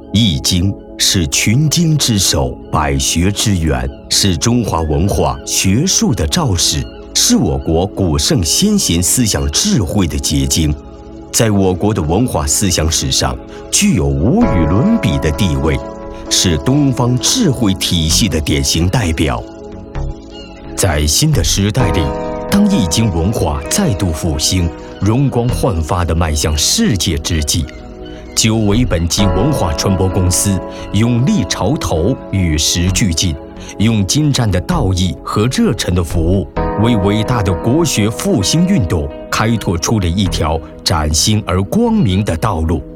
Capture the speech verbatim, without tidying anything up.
易经是群经之首，百学之源，是中华文化学术的肇始，是我国古圣先贤思想智慧的结晶，在我国的文化思想史上具有无与伦比的地位，是东方智慧体系的典型代表。在新的时代里，当易经文化再度复兴，容光焕发地迈向世界之际，久违本及文化传播公司勇立潮头，与时俱进，用精湛的道义和热忱的服务，为伟大的国学复兴运动开拓出了一条崭新而光明的道路。